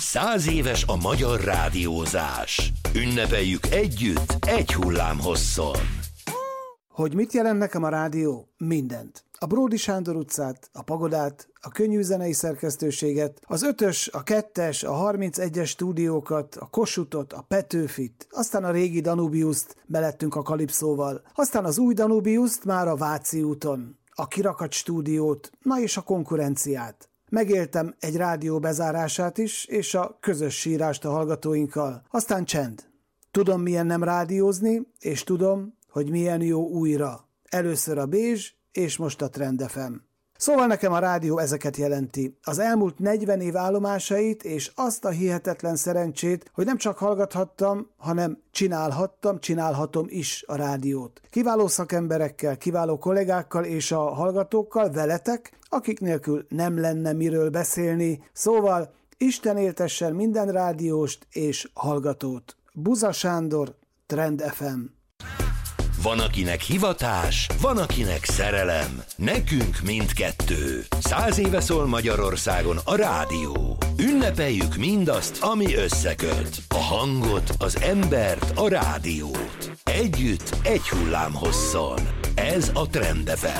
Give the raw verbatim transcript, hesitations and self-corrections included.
Száz éves a magyar rádiózás. Ünnepeljük együtt, egy hullámhosszon. Hogy mit jelent nekem a rádió? Mindent. A Bródi Sándor utcát, a Pagodát, a könnyű zenei szerkesztőséget, az ötös, a kettes, a harmincegyes stúdiókat, a Kossuthot, a Petőfit, aztán a régi Danubiuszt belettünk a Kalipszóval, aztán az új Danubiuszt már a Váci úton, a Kirakat stúdiót, na és a konkurenciát. Megéltem egy rádió bezárását is, és a közös sírást a hallgatóinkkal. Aztán csend. Tudom, milyen nem rádiózni, és tudom, hogy milyen jó újra. Először a Bézs, és most a Trend ef em. Szóval nekem a rádió ezeket jelenti. Az elmúlt negyven év állomásait, és azt a hihetetlen szerencsét, hogy nem csak hallgathattam, hanem csinálhattam, csinálhatom is a rádiót. Kiváló szakemberekkel, kiváló kollégákkal és a hallgatókkal, veletek, akik nélkül nem lenne miről beszélni. Szóval Isten éltessen minden rádióst és hallgatót. Buza Sándor, Trend ef em. Van, akinek hivatás, van, akinek szerelem. Nekünk mindkettő. Száz éve szól Magyarországon a rádió. Ünnepeljük mindazt, ami összeköt. A hangot, az embert, a rádiót. Együtt, egy hullámhosszon. Ez a Trend ef em.